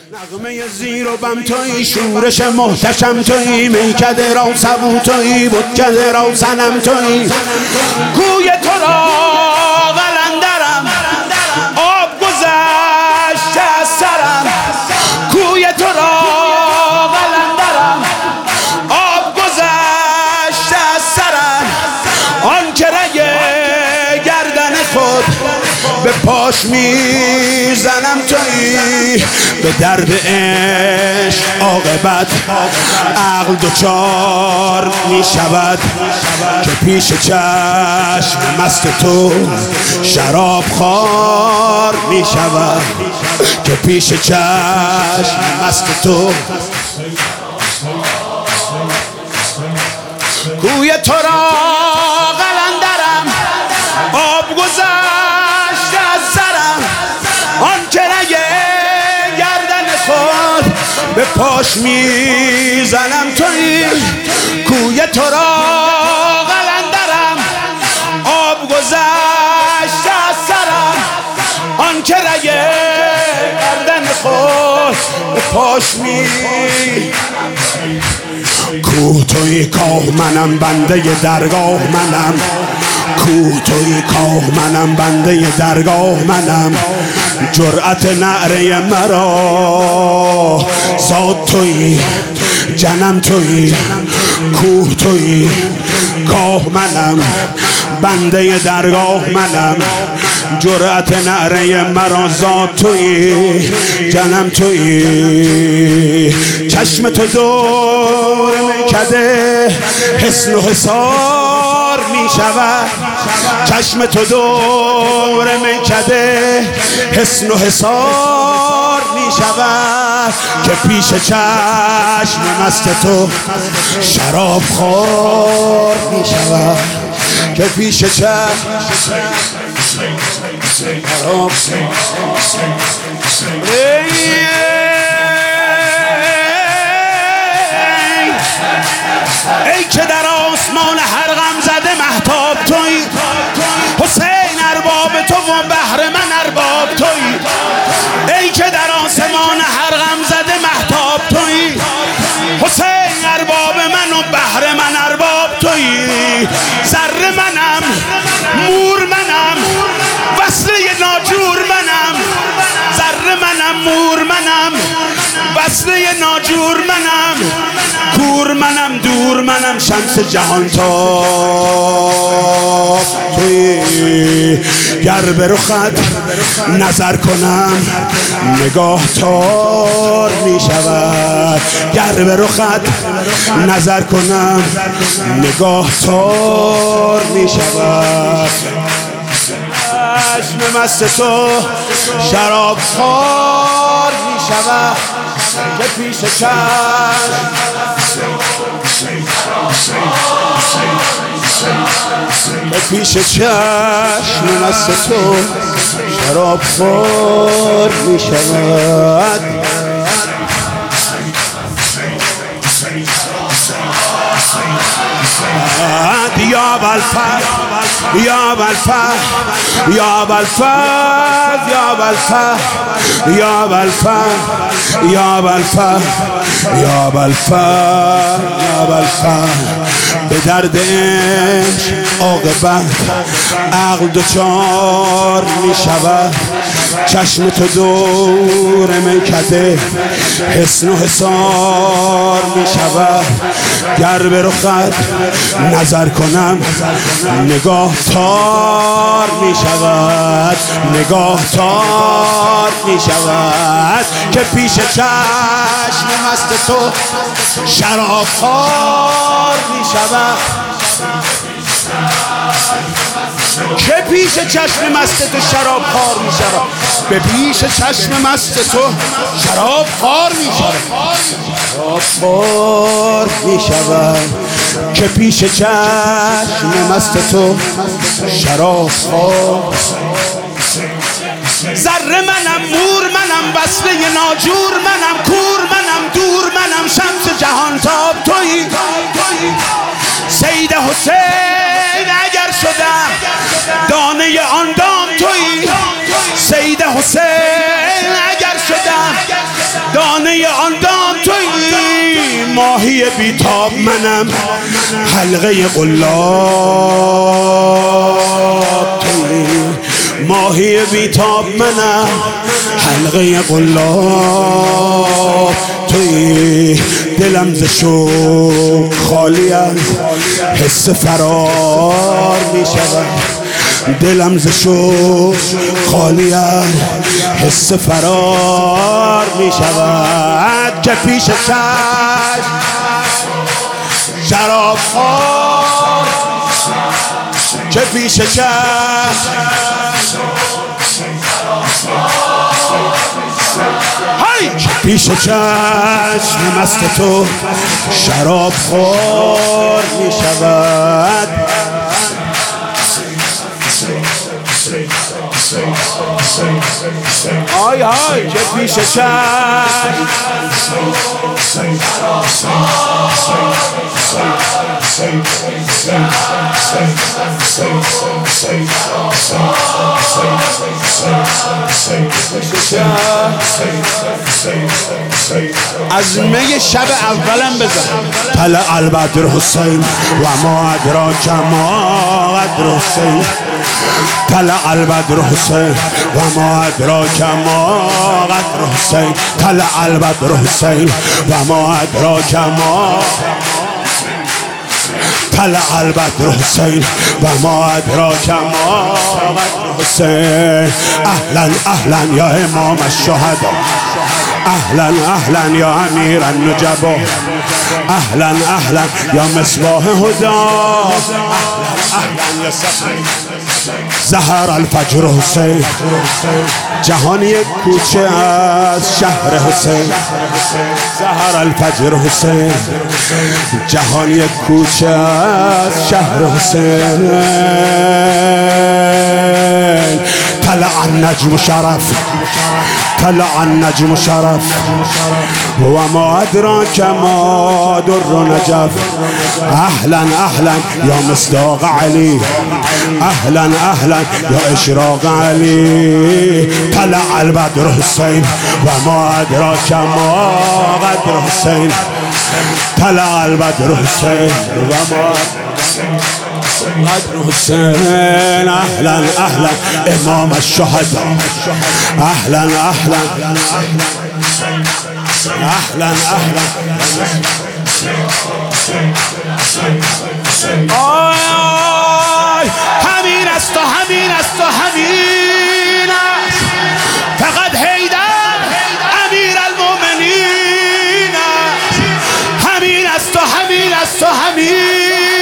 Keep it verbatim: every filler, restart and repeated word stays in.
نغمه زیر و بم تویی، شورش محتشم تویی، میکده را سبو تویی، بتکده را صنم تویی. کوی تو را قلندرم، آب گذشته از سرم. کوی تو را قلندرم، آب گذشته از سرم. آن که رگ گردن خود به پاش میزنم تویی. به درد عشق عاقبت عقل دوچار میشود، که پیش چشم مست تو شراب خوار میشود. که پیش چشم مست تو. کوی تو را قلندرم، آب گذشته از سرم. آن که رگ گردن خود به پاش میزنم تویی. کوی تو را قلندرم، آب گذشته از سرم. آن که رگ گردن خود به پاش میزنم. کوه توی کاه منم، بنده درگاه منم. کوه توی کاه منم، بنده درگاه منم. جرأت نعره مرا ذات توی، جنم توی. کوه توی کاه منم، بنده درگاه منم. جرأت نعره مرا ذات توی، جنم توی. چشم تو دور میکده حسن و حصار میشود. چشم تو دور میکده حسن و حصار میشود. که پیش چشم مست تو شراب خوار میشود. که پیش چشم شراب ای که در آسمان هر غم زده مهتاب تویی. حسین ارباب تو و بهر من ارباب تویی. ای که در آسمان هر غم زده مهتاب تویی. حسین ارباب من و بهر من ارباب تویی. ذره منم، مور منم، وصله ناجور منم. ذره منم، مور منم، وصله ناجور منم. کور منم، دور منم، شمس جهان تاب تویی. گر به رخت نظر کنم نگاه تار می شود. گر به رخت نظر کنم نگاه تار می شود. چشم مست تو شراب خوار می شود. که پیش چشم که پیش چشم مست تو شراب خوار می شود. یا بالفضل یا بالفضل یا بالفضل یا بالفضل یا بالفضل یا بالفضل یا بالفضل یا بالفضل. به درد عشق عاقبت عقل دوچار می شود. چشم تو دور میکده حسن و حصار می شود. گر به رخت نظر کنم نگاه تار می شود. نگاه تار می شود. که پیش چشم مست تو شراب خوار می شود. که پیش چشم مست تو شراب خوار می شود. به پیش چشم مست تو شراب خوار می شود. شراب خوار می شود. که پیش چشم مست تو شراب خوار. ذره منم، مور منم، وصله ناجور منم. کور منم، دور منم، شمس جهان تاب تویی. سید حسین اگر شدم دانه آن دام تویی. سید حسین اگر شدم زمانه آن دام تویی، ماهی بیتاب منم حلقه قلاب تویی، ماهی بیتاب منم حلقه قلاب تویی. دلم ز شوق خالی از حس فرار می شود، دلم ز شوق خالی از حس فرار می شود. که پیش چشم شراب خوار، که پیش چشم های پیش چشم مست تو شراب خور می شود. آی آی که پیش چشم از می شب اولم بزن. طلع البدر حسین و ما ادراک ما قدر حسین، طلع البدر حسین و ما ادراک ما قدر حسین، طلع البدر حسین و ما ادراک ما، طلع البدر حسین و ما ادراک ما قدر حسین. اهلا اهلا یا امام الشهدا، اهلا اهلا یا امیر النجبا، اهلا اهلا یا مصباح هدا، اهلا یا ظهر الفجر حسین. جهان یک کوچه از شهر حسین، ظهر الفجر حسین. جهان یک کوچه از شهر حسین. طلع النجم شرف، طلع النجم شرف و ما ادراک ما در نجف. اهلا اهلا یا مصداق علی، اهلا اهلا یا اشراق علی. طلع البدر حسین و ما ادراک ما قدر حسین، طلع البدر حسین و ما قدر حسین. اهلا اهلا امام الشهدا، اهلا اهلا اهلا اهلا. آی آی همین است و همین است و همین است، فقط حیدر امیر المؤمنین است. همین است و همین است و همین